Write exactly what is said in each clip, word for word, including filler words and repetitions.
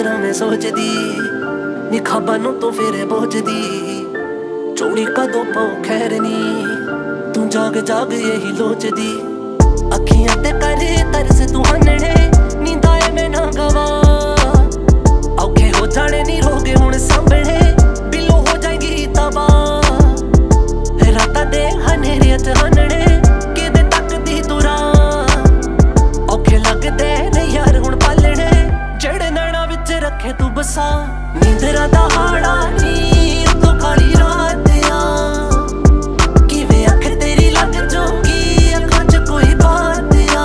तेरा मैं सोचदी नी खाबा नू तो फेरे बोझदी चोड़ी कदों पाऊं खैर नी तू जाग जाग यही लोचदी अखियां ते करे तरस तू हनने नींदा ए मैं ना गवा औखे हो जाने नी रोगे हुण संभले बिलो हो जाएगी तबाह राता दे हनेरे च हनने केदे तक दी तुरा औखे लगदे ने यार हुण पालने जेड़े नैना विच रखे तू बसा नींदरा दा हाड़ा नी तो काली रात आ किवें अख तेरी लग जोगी अखां च कोई बात आ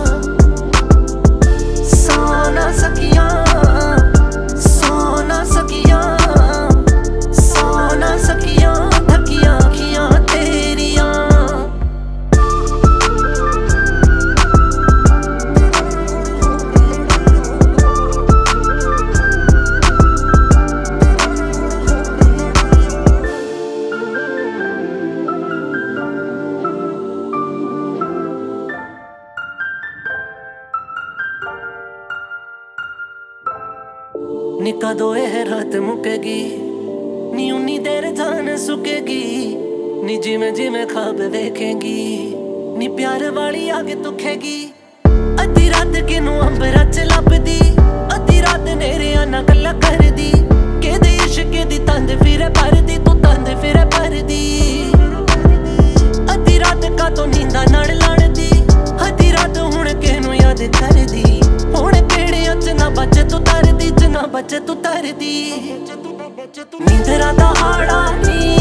सो ना सकियां सो ना सकियां सो ना सकियां थकियां अखियां तेरियां नी कदों यह रात मुकेगी नी उन्नी देर जान सुकेगी नी जिमें जिमें ख्वाब देखेगी नी प्यार वाली आगे दुखेगी अद्धी रात किनू अंबरा च लभदी अद्धी रात नेरे आना गल्ला करदी केदे इश्क दी तंद फिरे भरदी तू तंद फिरे भरदी अद्धी रात का तो नींदा नाल लड़दी अद्धी रात हुण किनू याद करदी हुण केड़े अच ना बचे तू तरदी च ना बचे तू तरदी नींदरा दा हाड़ा नी